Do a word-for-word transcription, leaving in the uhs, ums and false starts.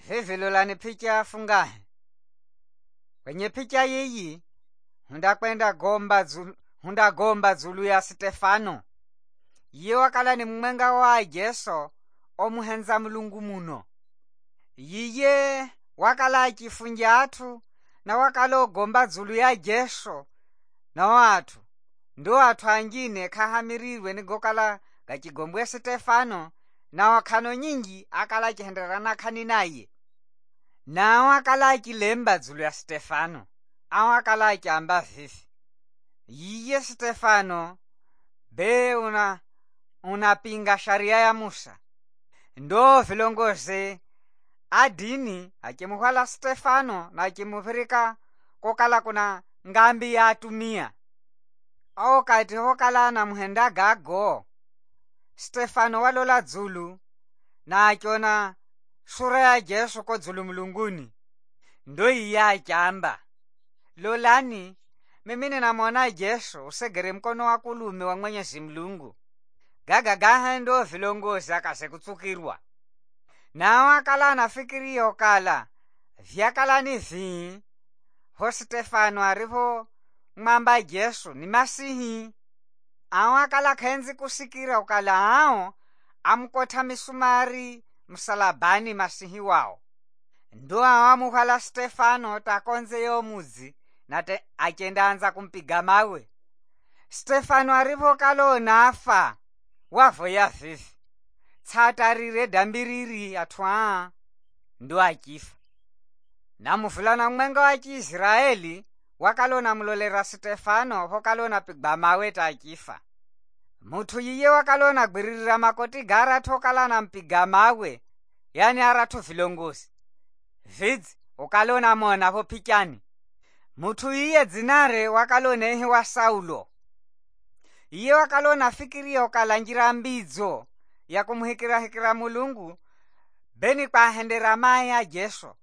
Vivi lolani picha fungahe. Kwenye picha yiyi, hunda kwenda gomba zulu, hunda gomba zulu ya Stefano. Iye wakala ni mwenga wa Yesu omuhenza Mulungu muno. Iye wakala achifunja atu na wakala ogomba zulu ya Yesu na watu. Ndo watu angine kahamirirwe ni gokala gachigombwe Stefano na wakano nyingi akala chihenderana kani naye. Na wakala achilemba zulu ya Stefano. Awakala achiamba vivi. Iye Stefano be una unapinga sharia ya Musa. Ndo vilongozi adini achimuhwala Stefano na achimupirika kokala kuna ngambi ya atumia. Ao kati hokala na muhenda gago. Stefano walola zulu na achona sura ya Yesu ko zulu mulunguni. Ndo iya achamba. Lolani mimi ninamwona Yesu usegere mkono wa kulume wa Mwenyezi Mulungu. Gaga gaha ndo vilongozi akase kutsukirwa. Na wakala anafikiri okala vyakala ni vi ho Stefano arivo mwamba Yesu ni Masihi. Awakala khenzi kusikira okala hao amkotha misumari msalabani Masihi wao. Ndo awamuhala Stefano takonze yo muzi nate achenda anza kumpiga mawe. Stefano arivo kalona afa wavo ya vivi. Tsatarire dambiriri atwa ndo achifa. Na mufulana mwenga wa Israeli wakalona mulolera Stefano hokalona pigba mawe ta achifa. Mutu yiye wakalona gwiririra makoti gara tokala na mpiga mawe, yani aratu vilongozi. Vidzi ukalona mona ho pichani. Mutu yiye dzinare wakalona ehi wa Saulo. Iye wakalona fikiri okalanjira mbidzo ya kumuhikira hikira Mulungu beni kwa hendera maya Yesu.